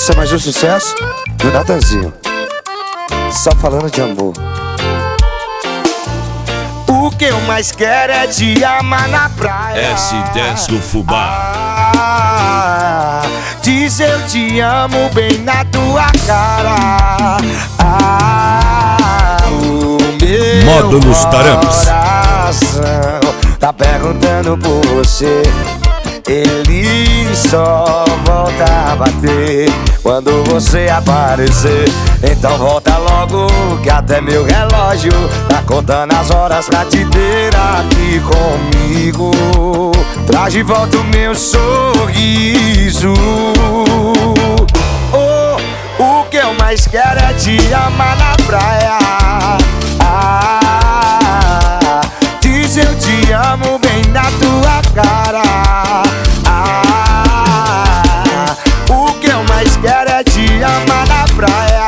Esse é mais um sucesso do Natanzinho. Só falando de amor. O que eu mais quero é te amar na praia. S10 do Fubá. Diz eu te amo bem na tua cara. O meu Modo nos tarampes. coração tá perguntando por você. Ele só volta a bater quando você aparecer. Então volta logo que até meu relógio tá contando as horas pra te ter aqui comigo. Traz de volta o meu sorriso. Oh, o que eu mais quero é te amar na praia. Diz eu te amo bem na tua cara. O que eu mais quero é te amar na praia.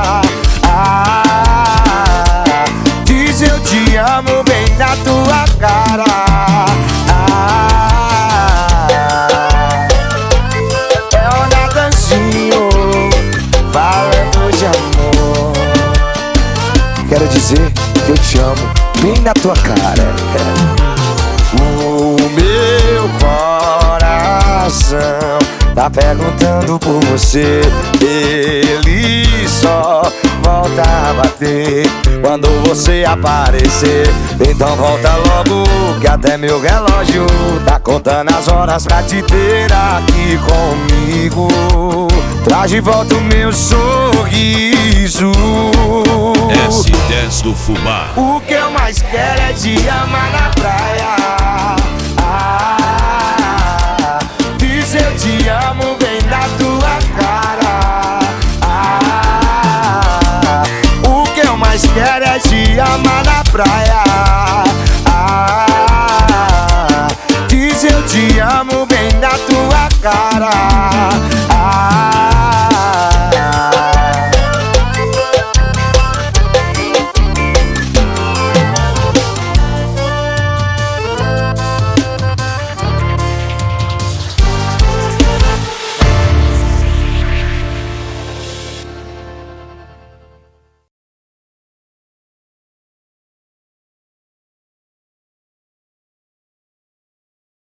Diz eu te amo bem na tua cara. É o Natanzinho falando de amor. Quero dizer que eu te amo bem na tua cara. O meu coração tá perguntando por você. Ele só volta a bater quando você aparecer. Então volta logo que até meu relógio tá contando as horas pra te ter aqui comigo. Traz de volta o meu sorriso. S10 do Fubá. O que eu mais quero é te amar na praia. Diz eu te amo bem na tua cara. O que eu mais quero é te amar na praia. Diz eu te amo bem na tua cara.